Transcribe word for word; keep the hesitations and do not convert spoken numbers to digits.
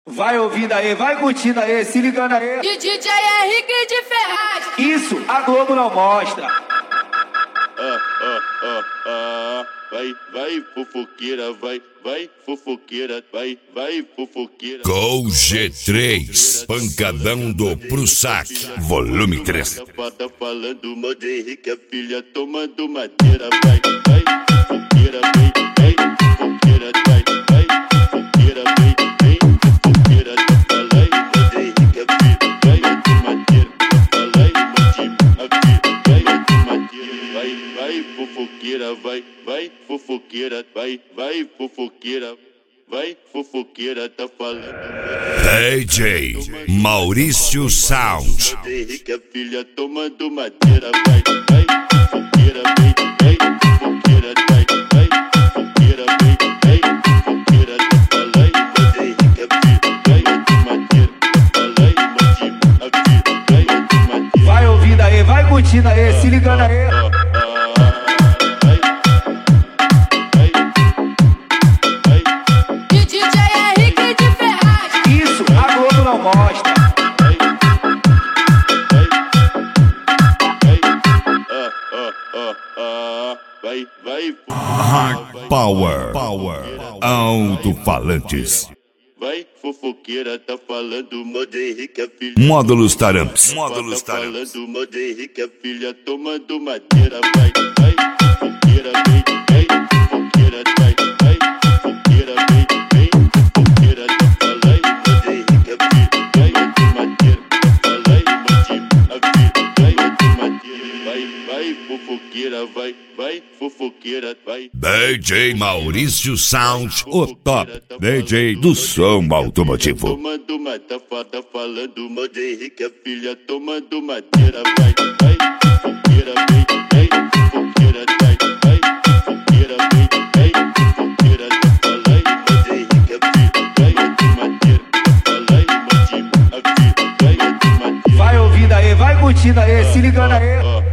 Vai ouvindo aí, vai curtindo aí, se ligando aí. E D J Henrique de Ferraz. Isso, a Globo não mostra. Ah, ah, ah, ah. Vai, vai, fofoqueira, vai, vai, fofoqueira, vai, vai, fofoqueira. Gol G três, pancadão do Pro Saque, volume três. Tá falando mal de Henrique, a filha tomando madeira, vai, vai, fofoqueira, vem, vem, fofoqueira, vai, vai, fofoqueira, vem, vem, fofoqueira, tá falando mal de Henrique, a filha, vai, de madeira, tá falando mal de a filha, vai, de madeira, vai, vai, fofoqueira, vai, vai, fofoqueira, vai, vai, fofoqueira, vai, fofoqueira, tá falando. D J Maurício Sound. Henrique, a filha tomando madeira, vai, vai, fofoqueira, vem, vem, fofoqueira, vai, vai, fofoqueira, vem, vem, fofoqueira, tá falando. Henrique, a filha, vai, de madeira, tá falando, a filha, vai, de madeira. Vai ouvindo aí, vai curtindo aí, se ligando aí. E D J Henrique de Ferraz. Isso, a Globo não mostra. Vai, vai, Hard Power, Power, alto-falantes. vai, fofoqueira, tá falando mal de Henrique, a filha. Módulos Taramps, Módulos tá falando mal de Henrique, a filha tomando madeira, vai, vai, fofoqueira, vem, vem, fofoqueira, vai, vai, fofoqueira, vem, vem, fofoqueira, tá falando mal de Henrique, a filha, vai, de madeira, tá falando mal de a filha, vai, de madeira, vai, vai, fofoqueira, vai, vai, fofoqueira, vai. D J Maurício Sound, o top D J do som automotivo. Tomando madeira, tá falando mal de Henrique, a filha tomando madeira, vai, vai, fofoqueira, vem, vem, fofoqueira, vai, vai, fofoqueira, vem, vem, fofoqueira, tá falando mal de Henrique, a filha, vai, de madeira, tá falando mal de a filha, vai, de madeira. Vai ouvindo aí, vai curtindo aí, se ligando aí.